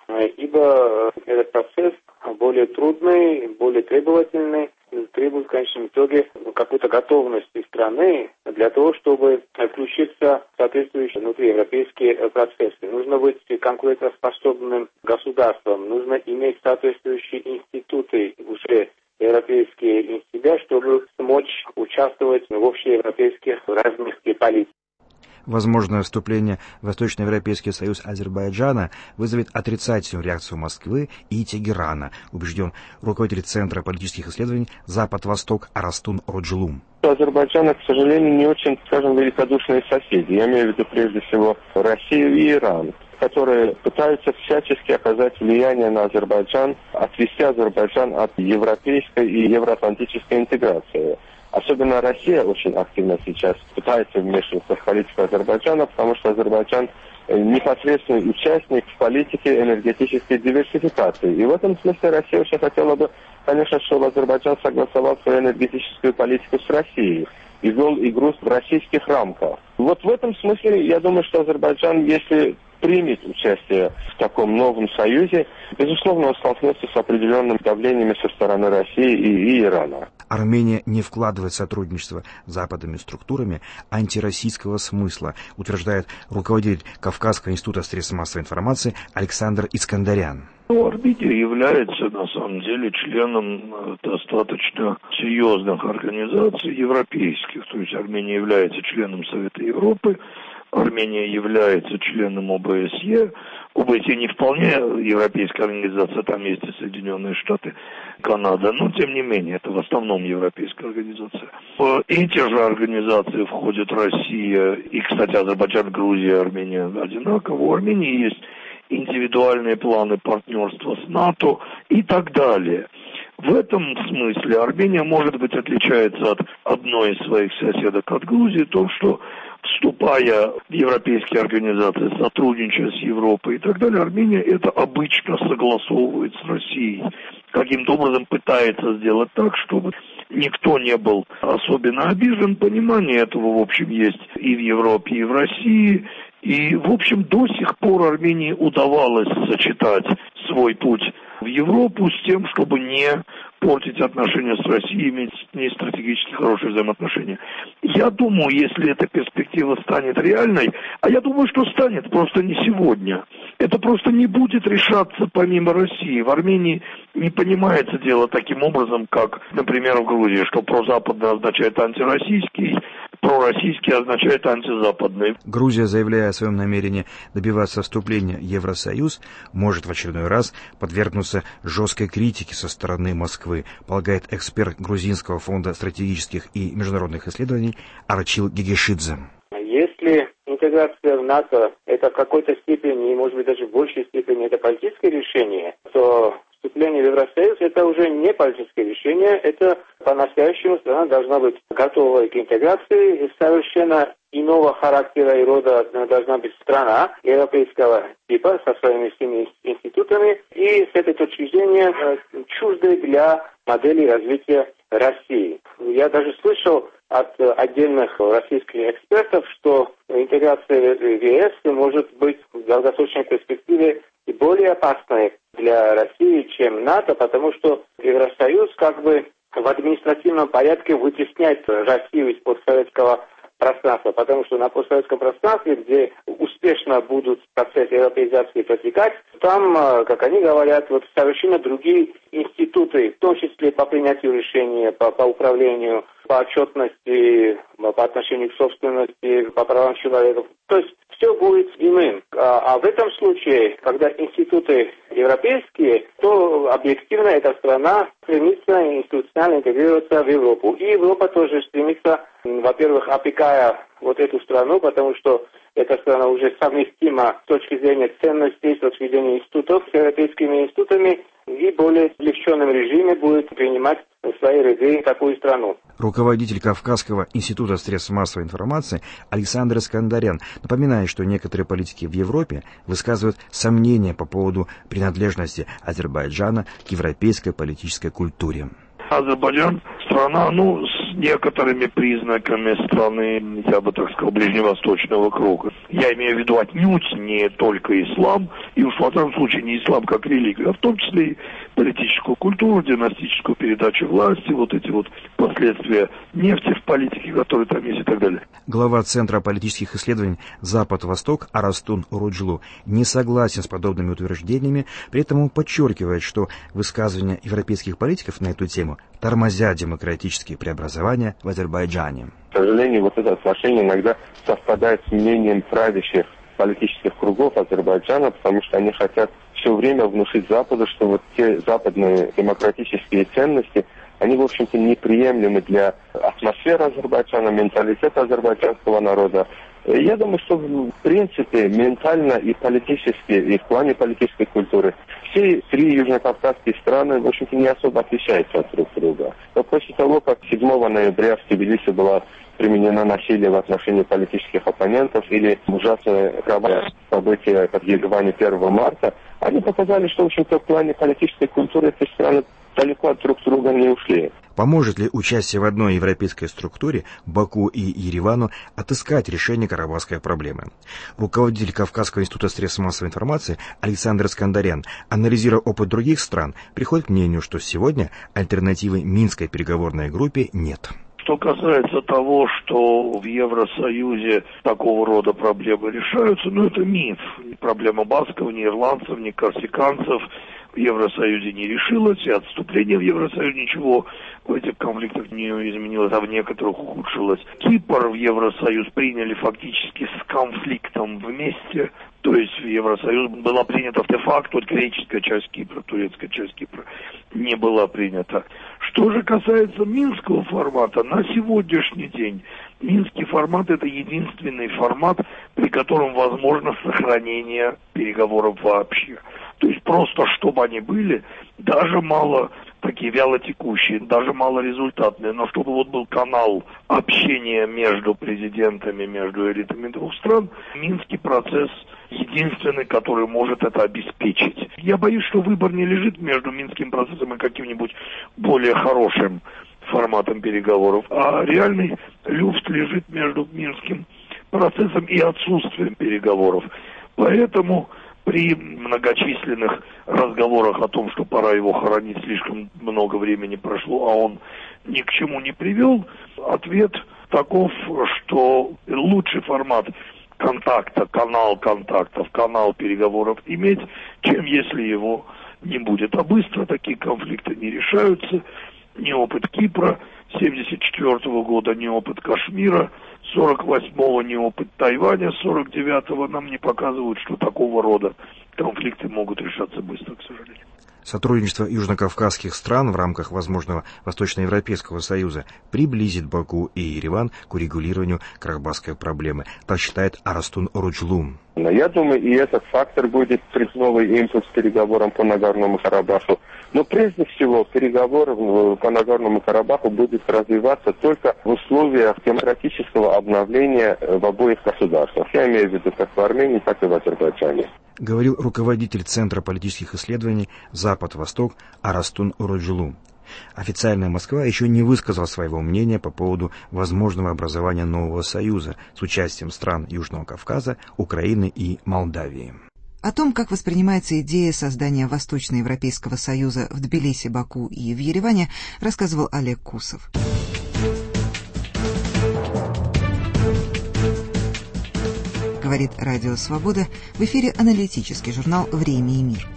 ибо этот процесс более трудный, более требовательный, требует в конечном итоге какой-то готовности страны для того, чтобы включиться в соответствующие внутриевропейские процессы. Нужно быть конкурентоспособным государством, нужно иметь соответствующие институты уже европейские из себя, чтобы смочь участвовать в общеевропейских разных политиках. Возможное вступление в Восточноевропейский союз Азербайджана вызовет отрицательную реакцию Москвы и Тегерана, убежден руководитель Центра политических исследований «Запад-Восток» Арастун Роджлу. У Азербайджана, к сожалению, не очень, скажем, великодушные соседи. Я имею в виду прежде всего Россию и Иран, которые пытаются всячески оказать влияние на Азербайджан, отвести Азербайджан от европейской и евроатлантической интеграции. Особенно Россия очень активно сейчас пытается вмешиваться в политику Азербайджана, потому что Азербайджан непосредственный участник в политике энергетической диверсификации. И в этом смысле Россия очень хотела бы, конечно, чтобы Азербайджан согласовал свою энергетическую политику с Россией и вел игру в российских рамках. Вот в этом смысле я думаю, что Азербайджан, если примет участие в таком новом союзе, безусловно, он столкнется с определенным давлением со стороны России и Ирана. Армения не вкладывает в сотрудничество с западными структурами антироссийского смысла, утверждает руководитель Кавказского института средств массовой информации Александр Искандарян. Армения является, на самом деле, членом достаточно серьезных организаций европейских. То есть Армения является членом Совета Европы, Армения является членом ОБСЕ. ОБСЕ не вполне европейская организация, там есть и Соединенные Штаты, Канада, но тем не менее, это в основном европейская организация. В эти же организации входит Россия и, кстати, Азербайджан, Грузия, Армения одинаково. У Армении есть индивидуальные планы партнерства с НАТО и так далее. В этом смысле Армения, может быть, отличается от одной из своих соседок, от Грузии, том, что, вступая в европейские организации, сотрудничая с Европой и так далее, Армения это обычно согласовывает с Россией. Каким-то образом пытается сделать так, чтобы никто не был особенно обижен. Понимание этого, в общем, есть и в Европе, и в России. И, в общем, до сих пор Армении удавалось сочетать свой путь в Европу с тем, чтобы не портить отношения с Россией, иметь с ней стратегически хорошие взаимоотношения. Я думаю, если эта перспектива станет реальной, а я думаю, что станет, просто не сегодня, это просто не будет решаться помимо России. В Армении не понимается дело таким образом, как, например, в Грузии, что прозападный означает антироссийский, пророссийский означает антизападный. Грузия, заявляя о своем намерении добиваться вступления в Евросоюз, может в очередной раз подвергнуться жесткой критике со стороны Москвы, полагает эксперт Грузинского фонда стратегических и международных исследований Арчил Гегешидзе. Если интеграция в НАТО это в какой-то степени, и может быть даже в большей степени, это политическое решение, то вступление в Евросоюз это уже не политическое решение, это по-настоящему страна должна быть готова к интеграции, и совершенно иного характера и рода должна быть страна европейского типа со своими всеми институтами и с этой точки зрения чуждой для модели развития России. Я даже слышал от отдельных российских экспертов, что интеграция в ЕС может быть в долгосрочной перспективе и более опасной для России, чем НАТО, потому что Евросоюз как бы в административном порядке вытесняет Россию из постсоветского пространства, потому что на постсоветском пространстве, где успешно будут процессы европеизации протекать, там, как они говорят, вот совершенно другие институты, в том числе по принятию решений, по управлению, по отчетности, по отношению к собственности, по правам человека. То есть все будет иным. А в этом случае, когда институты европейские, то объективно эта страна стремится институционально интегрироваться в Европу. И Европа тоже стремится, во-первых, опекая вот эту страну, потому что эта страна уже совместима с точки зрения ценностей, с точки зрения институтов с европейскими институтами, и более облегченном режиме будет принимать в свои ряды такую страну. Руководитель Кавказского института средств массовой информации Александр Искандарян напоминает, что некоторые политики в Европе высказывают сомнения по поводу принадлежности Азербайджана к европейской политической культуре. Азербайджан страна, с некоторыми признаками страны, я бы так сказал, ближневосточного круга. Я имею в виду отнюдь не только ислам, и уж во втором случае не ислам как религию, а в том числе и политическую культуру, династическую передачу власти, вот эти вот последствия нефти в политике, которые там есть и так далее. Глава Центра политических исследований «Запад-Восток» Арастун Роджлу не согласен с подобными утверждениями, при этом он подчеркивает, что высказывания европейских политиков на эту тему тормозят демократические преобразования в Азербайджане. сожалению, вот это отношение иногда совпадает с мнением правящих политических кругов Азербайджана, потому что они хотят все время внушить Западу, что вот те западные демократические ценности, они, в общем-то, неприемлемы для атмосферы Азербайджана, менталитета азербайджанского народа. Я думаю, что, в принципе, ментально и политически, и в плане политической культуры, все три южнокавказские страны, в общем-то, не особо отличаются от друг друга. Но после того, как 7 ноября в Тбилиси было применено насилие в отношении политических оппонентов или ужасное кровавое событие под Ереване 1 марта, они показали, что, в общем-то, в плане политической культуры эти страны далеко от друг друга не ушли. Поможет ли участие в одной европейской структуре Баку и Еревану отыскать решение карабахской проблемы? Руководитель Кавказского института средств массовой информации Александр Искандарян, анализируя опыт других стран, приходит к мнению, что сегодня альтернативы Минской переговорной группе нет. Что касается того, что в Евросоюзе такого рода проблемы решаются, это миф. Проблема басков, ни ирландцев, ни корсиканцев в Евросоюзе не решилась, и отступление в Евросоюз ничего в этих конфликтах не изменилось, а в некоторых ухудшилось. Кипр в Евросоюз приняли фактически с конфликтом вместе, то есть в Евросоюз была принята де-факто греческая часть Кипра, турецкая часть Кипра не была принята. Что же касается минского формата, на сегодняшний день минский формат — это единственный формат, при котором возможно сохранение переговоров вообще. То есть просто чтобы они были, даже мало такие вялотекущие, даже малорезультатные, но чтобы вот был канал общения между президентами, между элитами двух стран, минский процесс единственный, который может это обеспечить. Я боюсь, что выбор не лежит между минским процессом и каким-нибудь более хорошим форматом переговоров, а реальный люфт лежит между минским процессом и отсутствием переговоров. Поэтому при многочисленных разговорах о том, что пора его хоронить, слишком много времени прошло, а он ни к чему не привел, ответ таков, что лучший формат контакта, канал контактов, канал переговоров иметь, чем если его не будет. А быстро такие конфликты не решаются. Ни опыт Кипра 1974 года, ни опыт Кашмира 48-го, ни опыт Тайваня 49-го нам не показывают, что такого рода конфликты могут решаться быстро, к сожалению. Сотрудничество южнокавказских стран в рамках возможного Восточноевропейского союза приблизит Баку и Ереван к урегулированию карабахской проблемы, так считает Арастун Оруджлу. Я думаю, и этот фактор будет придать новый импульс переговорам по Нагорному Карабаху. Но прежде всего переговоры по Нагорному Карабаху будут развиваться только в условиях демократического обновления в обоих государствах. Я имею в виду как в Армении, так и в Азербайджане. Говорил руководитель Центра политических исследований «Запад-Восток» Арастун Оруджлу. Официальная Москва еще не высказала своего мнения по поводу возможного образования нового союза с участием стран Южного Кавказа, Украины и Молдавии. О том, как воспринимается идея создания Восточноевропейского союза в Тбилиси, Баку и в Ереване, рассказывал Олег Кусов. Говорит Радио Свобода, в эфире аналитический журнал «Время и мир».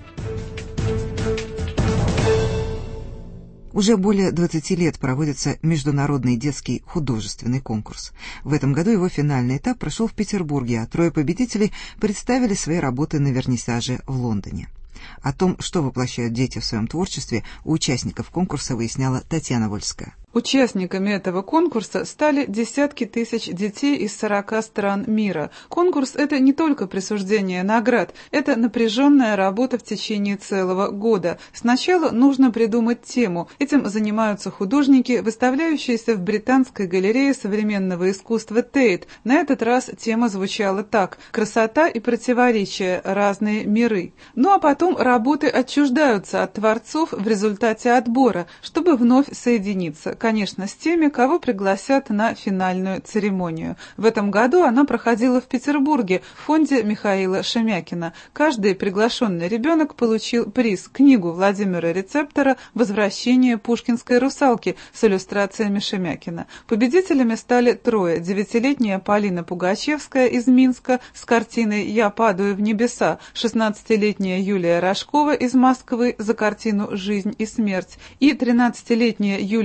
Уже более 20 лет проводится Международный детский художественный конкурс. В этом году его финальный этап прошел в Петербурге, а 3 победителей представили свои работы на вернисаже в Лондоне. О том, что воплощают дети в своем творчестве, у участников конкурса выясняла Татьяна Вольская. Участниками этого конкурса стали десятки тысяч детей из 40 стран мира. Конкурс – это не только присуждение наград, это напряженная работа в течение целого года. Сначала нужно придумать тему. Этим занимаются художники, выставляющиеся в Британской галерее современного искусства Тейт. На этот раз тема звучала так: «Красота и противоречия. Разные миры». Ну а потом работы отчуждаются от творцов в результате отбора, чтобы вновь соединиться, конечно, с теми, кого пригласят на финальную церемонию. В этом году она проходила в Петербурге в фонде Михаила Шемякина. Каждый приглашенный ребенок получил приз – книгу Владимира Рецептора «Возвращение пушкинской русалки» с иллюстрациями Шемякина. Победителями стали 3: 9-летняя Полина Пугачевская из Минска с картиной «Я падаю в небеса», 16-летняя Юлия Рожкова из Москвы за картину «Жизнь и смерть» и 13-летняя Юлия Ступлянина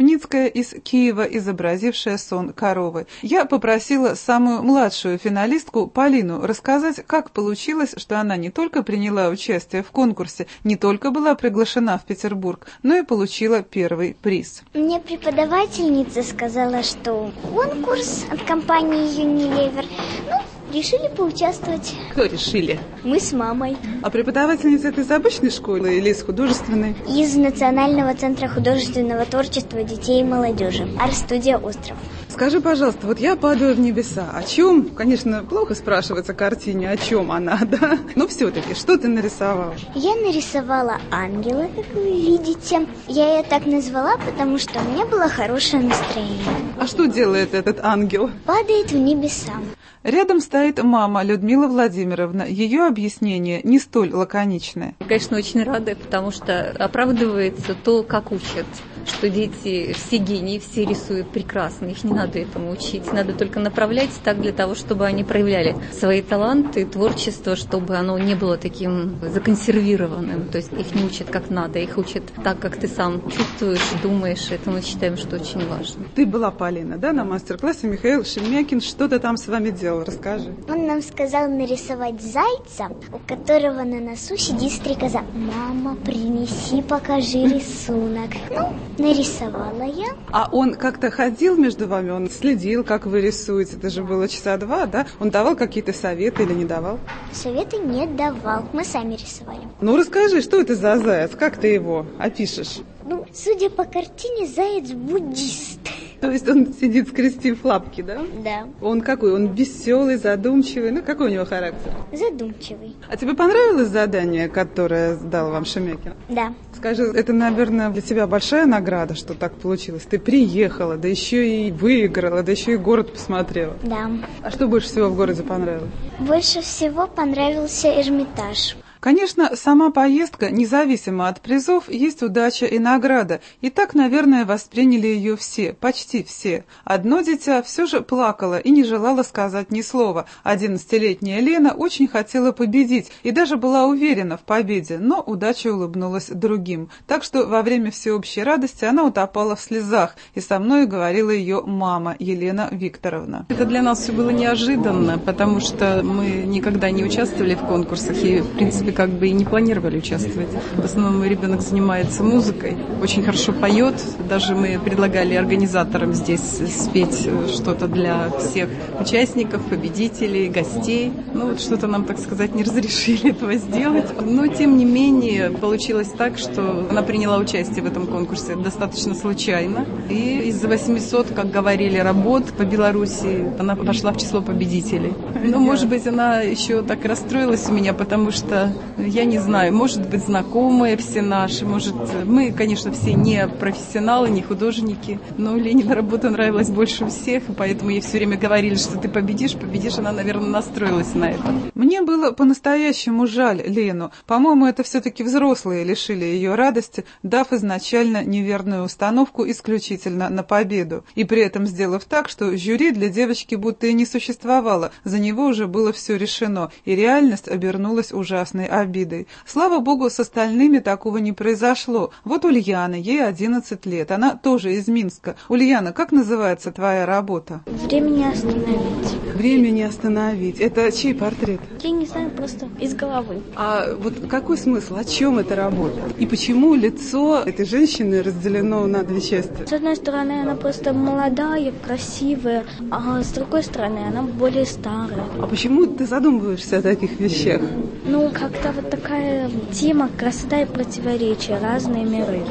Крупницкая из Киева, изобразившая сон коровы. Я попросила самую младшую финалистку Полину рассказать, как получилось, что она не только приняла участие в конкурсе, не только была приглашена в Петербург, но и получила первый приз. Мне преподавательница сказала, что конкурс от компании Unilever. Решили поучаствовать. Кто решили? Мы с мамой. А преподавательница это из обычной школы или из художественной? Из Национального центра художественного творчества детей и молодежи. Арт-студия «Остров». Скажи, пожалуйста, вот я падаю в небеса. О чем? Конечно, плохо спрашивать о картине, о чем она, да? Но все-таки, что ты нарисовала? Я нарисовала ангела, как вы видите. Я ее так назвала, потому что у меня было хорошее настроение. А что делает этот ангел? Падает в небеса. Рядом стоит мама Людмила Владимировна. Ее объяснение не столь лаконичное. Конечно, очень рада, потому что оправдывается то, как учат. Что дети все гении, все рисуют прекрасно, их не надо этому учить, надо только направлять так для того, чтобы они проявляли свои таланты, творчество, чтобы оно не было таким законсервированным, то есть их не учат как надо, их учат так, как ты сам чувствуешь, думаешь, это мы считаем, что очень важно. Ты была, Полина, да, на мастер-классе, Михаил Шемякин что-то там с вами делал, расскажи. Он нам сказал нарисовать зайца, у которого на носу сидит стрекоза. Мама, принеси, покажи рисунок. Нарисовала я. А он как-то ходил между вами, он следил, как вы рисуете? Это же было часа 2, да? Он давал какие-то советы или не давал? Советы не давал, мы сами рисовали. Ну расскажи, что это за заяц, как ты его опишешь? Судя по картине, заяц буддист. То есть он сидит, скрестив лапки, да? Да. Он какой? Он веселый, задумчивый? Какой у него характер? Задумчивый. А тебе понравилось задание, которое дал вам Шемякин? Да. Скажи, это, наверное, для тебя большая награда, что так получилось? Ты приехала, да еще и выиграла, да еще и город посмотрела. Да. А что больше всего в городе понравилось? Больше всего понравился Эрмитаж. Конечно, сама поездка, независимо от призов, есть удача и награда. И так, наверное, восприняли ее все, почти все. Одно дитя все же плакало и не желало сказать ни слова. 11-летняя Лена очень хотела победить и даже была уверена в победе, но удача улыбнулась другим. Так что во время всеобщей радости она утопала в слезах, и со мной говорила ее мама Елена Викторовна. Это для нас все было неожиданно, потому что мы никогда не участвовали в конкурсах и, в принципе, как бы и не планировали участвовать. В основном мой ребенок занимается музыкой, очень хорошо поет. Даже мы предлагали организаторам здесь спеть что-то для всех участников, победителей, гостей. Что-то нам, так сказать, не разрешили этого сделать. Но, тем не менее, получилось так, что она приняла участие в этом конкурсе достаточно случайно. И из 800, как говорили, работ по Беларуси, она вошла в число победителей. Может быть, она еще так расстроилась у меня, потому что я не знаю, может быть, знакомые все наши, может, мы, конечно, все не профессионалы, не художники, но Ленина работа нравилась больше всех, и поэтому ей все время говорили, что ты победишь, она, наверное, настроилась на это. Мне было по-настоящему жаль Лену. По-моему, это все-таки взрослые лишили ее радости, дав изначально неверную установку исключительно на победу, и при этом сделав так, что жюри для девочки будто и не существовало, за него уже было все решено, и реальность обернулась ужасной обидой. Слава богу, с остальными такого не произошло. Вот Ульяна, ей 11 лет, она тоже из Минска. Ульяна, как называется твоя работа? «Время не остановить». «Время не остановить». Это чей портрет? Я не знаю, просто из головы. А вот какой смысл? О чем эта работа? И почему лицо этой женщины разделено на две части? С одной стороны, она просто молодая, красивая, а с другой стороны, она более старая. А почему ты задумываешься о таких вещах? Как-то вот такая тема красота и противоречия, разные миры.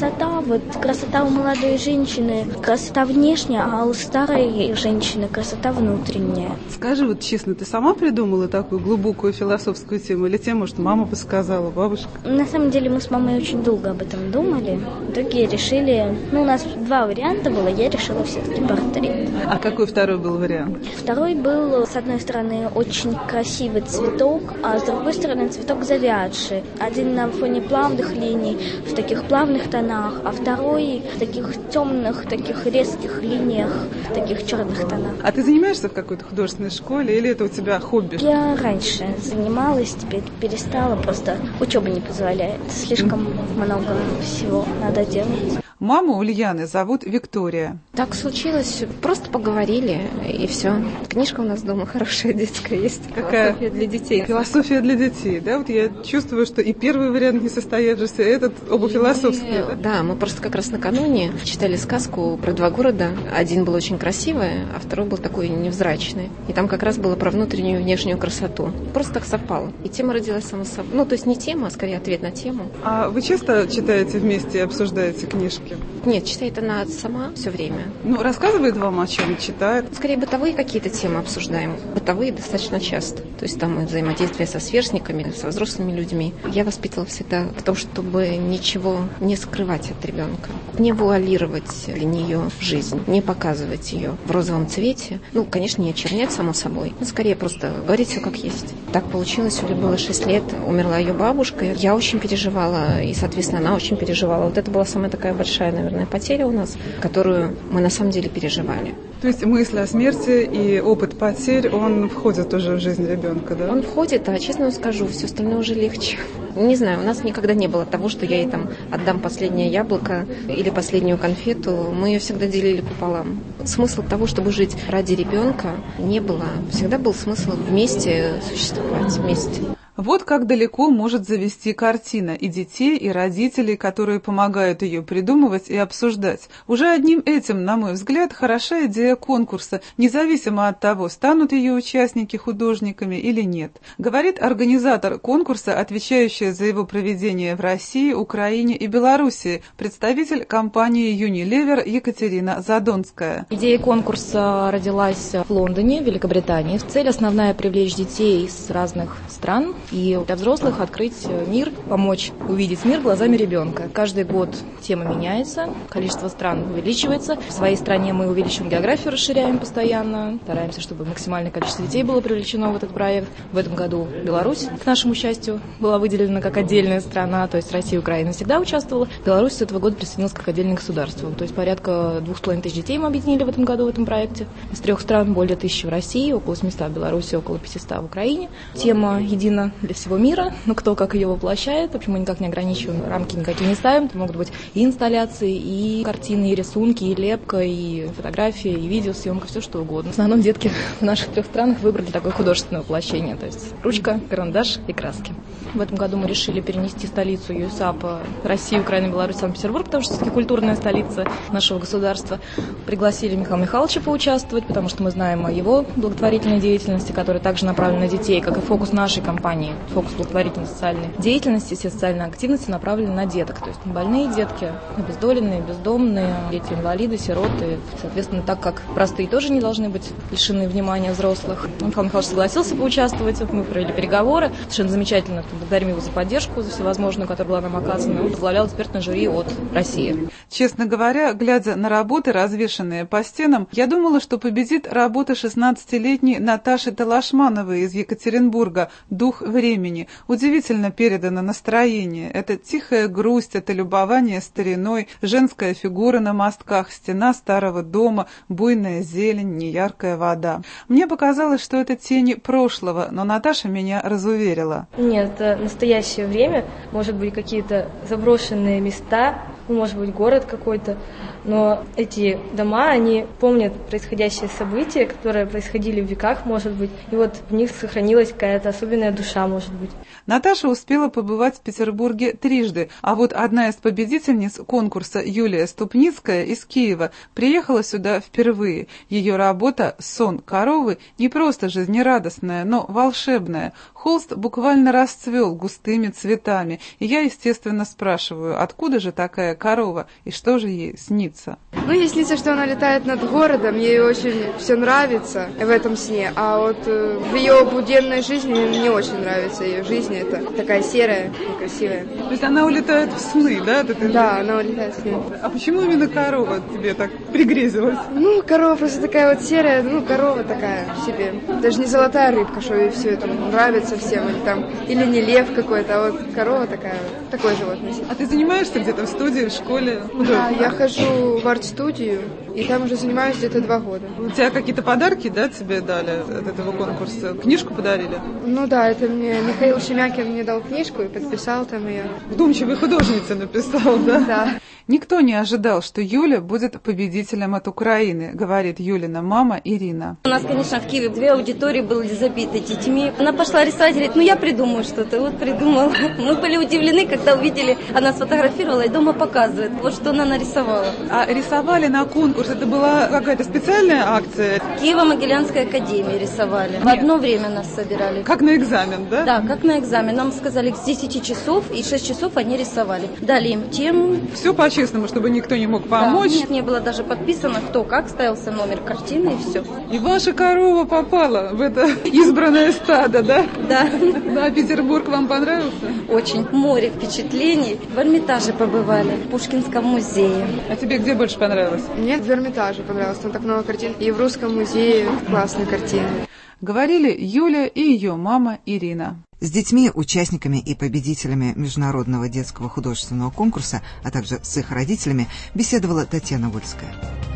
Красота у молодой женщины, красота внешняя, а у старой женщины красота внутренняя. Скажи вот честно, ты сама придумала такую глубокую философскую тему, или тебе, может, мама подсказала, бабушка? На самом деле мы с мамой очень долго об этом думали. В итоге решили, у нас 2 варианта было, я решила все-таки портрет. А какой второй был вариант? Второй был, с одной стороны, очень красивый цветок, а с другой стороны, цветок завядший. Один на фоне плавных линий, в таких плавных тонах, а второй в таких темных, таких резких линиях, в таких черных тонах. А ты занимаешься в какой-то художественной школе или это у тебя хобби? Я раньше занималась, теперь перестала, просто учеба не позволяет. Слишком много всего надо делать. Маму Ульяны зовут Виктория. Так случилось, просто поговорили, и все. Книжка у нас дома хорошая, детская есть. Какая? Философия для детей. Философия для детей, да? Вот я чувствую, что и первый вариант не состоявшийся, этот оба философские, да? Да, мы просто как раз накануне читали сказку про два города. Один был очень красивый, а второй был такой невзрачный. И там как раз было про внутреннюю и внешнюю красоту. Просто так совпало. И тема родилась сама собой. Ну, то есть не тема, а скорее ответ на тему. А вы часто читаете вместе и обсуждаете книжки? Нет, читает она сама все время. Ну, рассказывает вам, о чем читает? Скорее, бытовые какие-то темы обсуждаем. Бытовые достаточно часто. То есть там и взаимодействие со сверстниками, со взрослыми людьми. Я воспитывала всегда в том, чтобы ничего не скрывать от ребенка. Не вуалировать для нее жизнь, не показывать ее в розовом цвете. Ну, конечно, не очернять, само собой. Но скорее просто говорить все как есть. Так получилось, Оле было 6 лет, умерла ее бабушка. Я очень переживала, и, соответственно, она очень переживала. Вот это была самая такая большая, наверное, потеря у нас, которую мы на самом деле переживали. То есть мысль о смерти и опыт потерь, он входит уже в жизнь ребенка, да? Он входит, а честно вам скажу, все остальное уже легче. Не знаю, у нас никогда не было того, что я ей там отдам последнее яблоко или последнюю конфету. Мы ее всегда делили пополам. Смысл того, чтобы жить ради ребенка, не было. Всегда был смысл вместе существовать, вместе. Вот как далеко может завести картина и детей, и родителей, которые помогают ее придумывать и обсуждать. Уже одним этим, на мой взгляд, хороша идея конкурса, независимо от того, станут ее участники художниками или нет. Говорит организатор конкурса, отвечающая за его проведение в России, Украине и Белоруссии, представитель компании Unilever Екатерина Задонская. Идея конкурса родилась в Лондоне, Великобритании. Цель основная — привлечь детей из разных стран и для взрослых открыть мир, помочь увидеть мир глазами ребенка. Каждый год тема меняется, количество стран увеличивается. В своей стране мы увеличиваем географию, расширяем постоянно, стараемся, чтобы максимальное количество детей было привлечено в этот проект. В этом году Беларусь, к нашему счастью, была выделена как отдельная страна, то есть Россия и Украина всегда участвовала. Беларусь с этого года присоединилась как отдельное государство. То есть порядка 2500 детей мы объединили в этом году в этом проекте. Из 3 стран более 1000 в России, около 700 в Беларуси, около 500 в Украине. Тема едина для всего мира, но кто как ее воплощает. В общем, мы никак не ограничиваем, рамки никакие не ставим. Это могут быть и инсталляции, и картины, и рисунки, и лепка, и фотографии, и видеосъемка, все что угодно. В основном детки в наших 3 странах выбрали такое художественное воплощение, то есть ручка, карандаш и краски. В этом году мы решили перенести столицу ЮСАП Россию, Украину, Беларусь, Санкт-Петербург, потому что все-таки культурная столица нашего государства. Пригласили Михаила Михайловича поучаствовать, потому что мы знаем о его благотворительной деятельности, которая также направлена на детей, как и фокус нашей компании. Фокус благотворительной социальной деятельности, все социальные активности направлены на деток. То есть не больные детки, обездоленные, бездомные, дети-инвалиды, сироты. Соответственно, так как простые тоже не должны быть лишены внимания взрослых. Михаил Михайлович согласился поучаствовать, мы провели переговоры. Совершенно замечательно. Благодарим его за поддержку, за всевозможную, которая была нам оказана. Он возглавлял экспертное жюри от России. Честно говоря, глядя на работы, развешанные по стенам, я думала, что победит работа 16-летней Наташи Талашмановой из Екатеринбурга «Дух времени». Удивительно передано настроение. Это тихая грусть, это любование стариной, женская фигура на мостках, стена старого дома, буйная зелень, неяркая вода. Мне показалось, что это тени прошлого, но Наташа меня разуверила. Нет, это настоящее время, может быть, какие-то заброшенные места, может быть, город какой-то, но эти дома, они помнят происходящие события, которые происходили в веках, может быть, и вот в них сохранилась какая-то особенная душа, может быть. Наташа успела побывать в Петербурге 3, а вот одна из победительниц конкурса, Юлия Ступницкая из Киева, приехала сюда впервые. Ее работа «Сон коровы» не просто жизнерадостная, но волшебная. Холст буквально расцвел густыми цветами, и я, естественно, спрашиваю, откуда же такая корова и что же ей снится? Ну, ей снится, что она летает над городом, ей очень все нравится в этом сне, а вот в ее буденной жизни мне не очень нравится ее жизнь, это такая серая, некрасивая. То есть она улетает в сны, да? Да, она улетает в сны. А почему именно корова тебе так пригрезилась? Ну, корова просто такая вот серая, ну, корова такая в себе. Даже не золотая рыбка, что ей все это нравится всем, или не лев какой-то, а вот корова такая, такое животное. А ты занимаешься где-то в студии, в школе? Да, я хожу в арт-студию И там уже занимаюсь где-то 2 года. У тебя какие-то подарки, да, тебе дали от этого конкурса? Книжку подарили? Ну да, это мне Михаил Шемякин мне дал книжку и подписал там ее. Вдумчивая художница написал, да? Да. Никто не ожидал, что Юля будет победителем от Украины, говорит Юлина мама Ирина. У нас, конечно, в Киеве 2 аудитории были забиты детьми. Она пошла рисовать, говорит, я придумаю что-то. Вот придумала. Мы были удивлены, когда увидели, она сфотографировала и дома показывает, вот что она нарисовала. А рисовали на конкурс, это была какая-то специальная акция? Киево-Могилянской академии рисовали. В одно время нас собирали. Как на экзамен, да? Да, как на экзамен. Нам сказали с 10 часов, и 6 часов они рисовали. Дали им тему. Все по-честному, чтобы никто не мог помочь? Да, нет, не было даже подписано, кто как, ставился номер картины и все. И ваша корова попала в это избранное стадо, да? Да. Ну, а Петербург вам понравился? Очень. Море впечатлений. В Эрмитаже побывали, в Пушкинском музее. А тебе где больше понравилось? Мне в Эрмитаже понравилось, там так много картин. И в Русском музее классные картины. Говорили Юля и ее мама Ирина. С детьми, участниками и победителями Международного детского художественного конкурса, а также с их родителями, беседовала Татьяна Вольская.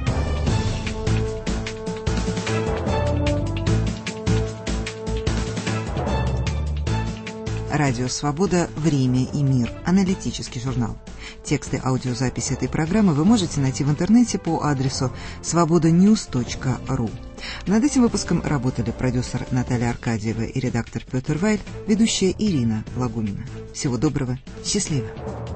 Радио «Свобода. Время и мир». Аналитический журнал. Тексты аудиозаписи этой программы вы можете найти в интернете по адресу svobodanews.ru. Над этим выпуском работали продюсер Наталья Аркадьева и редактор Петр Вайль, ведущая Ирина Лагунина. Всего доброго, счастливо.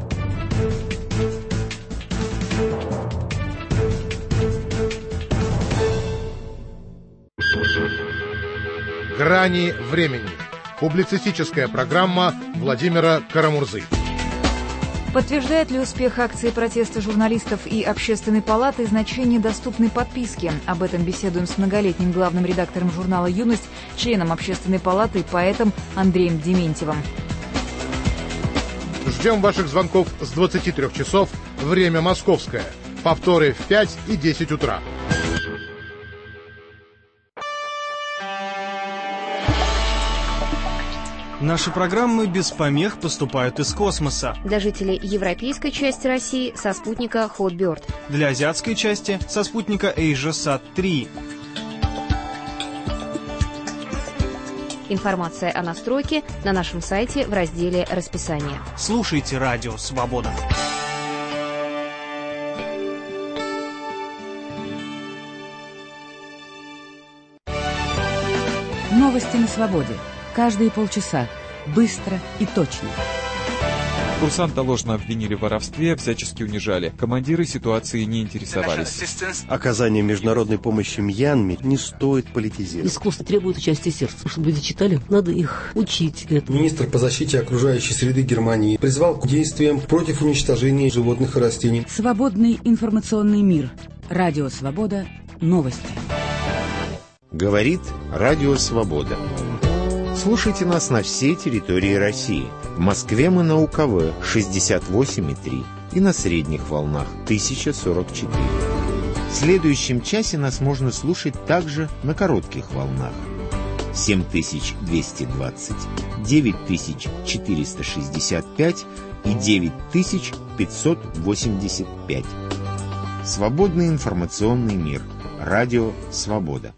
«Грани времени». Публицистическая программа Владимира Карамурзы. Подтверждает ли успех акции протеста журналистов и Общественной палаты значение доступной подписки? Об этом беседуем с многолетним главным редактором журнала «Юность», членом Общественной палаты и поэтом Андреем Дементьевым. Ждем ваших звонков с 23 часов, время московское. Повторы в 5 и 10 утра. Наши программы без помех поступают из космоса. Для жителей европейской части России со спутника Hotbird. Для азиатской части со спутника AsiaSat-3. Информация о настройке на нашем сайте в разделе «Расписание». Слушайте радио «Свобода». Новости на свободе. Каждые полчаса. Быстро и точно. Курсанта ложно обвинили в воровстве, всячески унижали. Командиры ситуации не интересовались. Оказание международной помощи Мьянме не стоит политизировать. Искусство требует участия сердца. Чтобы люди читали, надо их учить этому. Министр по защите окружающей среды Германии призвал к действиям против уничтожения животных и растений. Свободный информационный мир. Радио «Свобода». Новости. Говорит Радио «Свобода». Слушайте нас на всей территории России. В Москве мы на УКВ 68,3 и на средних волнах 1044. В следующем часе нас можно слушать также на коротких волнах 7220, 9465 и 9585. Свободный информационный мир. Радио «Свобода».